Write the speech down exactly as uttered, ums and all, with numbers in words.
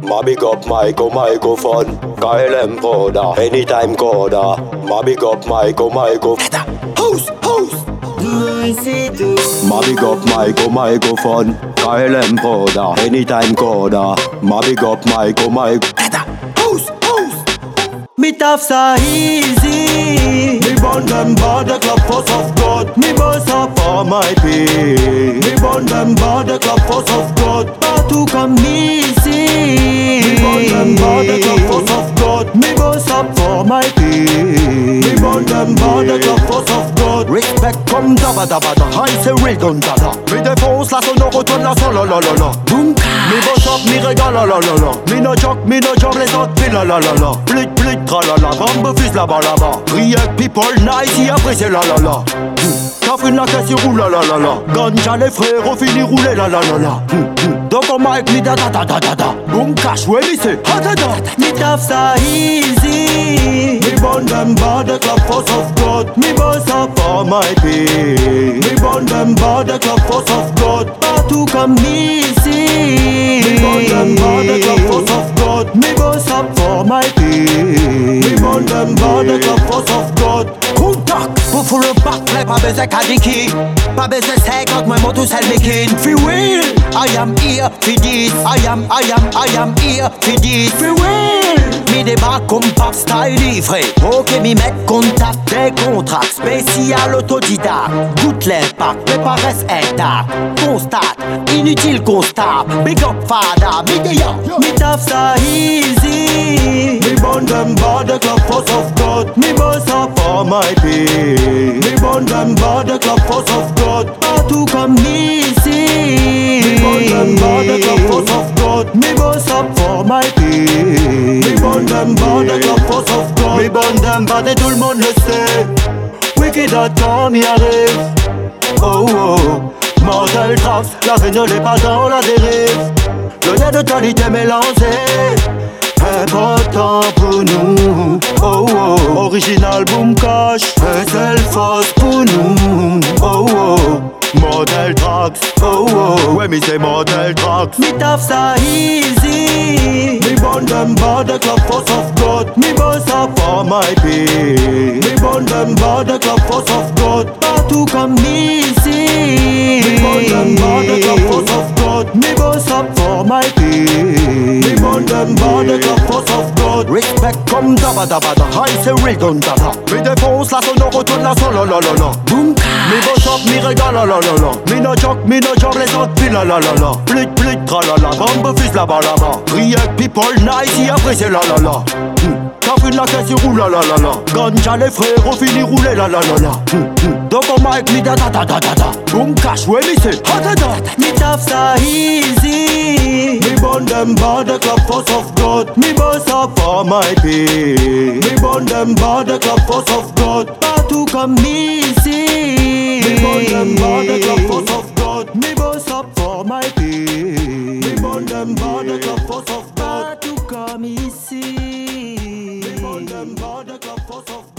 Ma big up Michael, microphone. Kyle and Poda, anytime Koda. Ma big up Michael, microphone. House, house. Ma big up Michael, microphone. Kyle and Poda, anytime Koda. Ma big up Michael, microphone. House, house. Me tough so easy. Me burn them bad club force of God. Me boss up For my pay. Me burn them bad club force of God. Partout comme ici. Me burn them bad club force of God. Me boss up for my pay. Me burn them bad club force of God. Respect comme daba daba da. High c'est real gun dada. Me défonce la sonne, retourne la son, la la la la. Boom. Me boss up, me régale, la la la la. Me no joke, me no job, les autres filles, la la la la. Plut, plut, tra la la. Bombe fils là-bas, là-bas. Riek, people, nice, et après c'est la la la. Cafrine la caisse, il roule, la la la la. Ganja, les frères, on finit rouler, la la la la. Donc on m'a écrit, da da da da da da. Boom, cash, ouais, mais c'est ha da da. Me tough so easy. Me burn them bad club force of God. Me boss up For my pay. Me burn them bad club force of God. Partout comme ici. Me burn them bad club force of God. Me boss up for my pay. Me burn them bad club force of God. Contact pour full le backflip. Pas besoin qu'adiki. Pas besoin cinquante, moi moto c'est le making. Free will. I am here for this. I am, I am, I am here for this. Free will. Me débarque comme pop style livré. Ok, mi met contact des contrats. Spécial autodidacte. Goûte l'impact, mais pas reste intact. Constate, inutile constat. Big up fada, média. Me tough so easy. Me burn them bad club force of God. Me boss up For my pay. Me burn them bad club force of God. Partout comme ici. Me burn them bad club force of God. Me boss up for my pay. Me burn them bad club force of God. Me burn them bad et tout le monde le sait. Wicked dot com y arrive. Oh oh, Mortel Tracks, la vie ne l'est pas dans la dérive. Le lien de qualité mélangé. Important pour nous. Oh oh, original boom cash. Et c'est le fausse pour nous. Oh oh, Model Tracks. oh oh. Ouais, mais c'est Model Tracks. Me tough so easy. Me burn them bad club force of God. Me boss up For my pay. Me burn them bad club force of God. Partout comme ici. Me burn them bad club force of God. Me boss up for my pay. Me burn them bad club force of God. Respect comme daba daba da. High c'est real gun dada. Me défonce la sonne, retourne la son, la la la la. Boom. Me boss up, me régale, la la la la. Me no joke, me no job, les autres filles, la la la la. Plut, plut, tra la la. Bombe fils là-bas, là-bas. Riek, people, nice, et après c'est la la la. Cafrine la caisse, il roule, la la la la. Ganja, les frères, on finit rouler, la la la la. Donc on m'a écrit, da da da da da da. Boom, cash, ouais, mais c'est ha da da. Me tough so easy. Me burn them bad club force of God. Me boss up For my pay. Me burn them bad club force of God. Partout comme ici. Me burn them bad club force of God. Me boss up for my pay. Me burn them bad club force of God. Partout comme ici. Me burn them bad club force of God.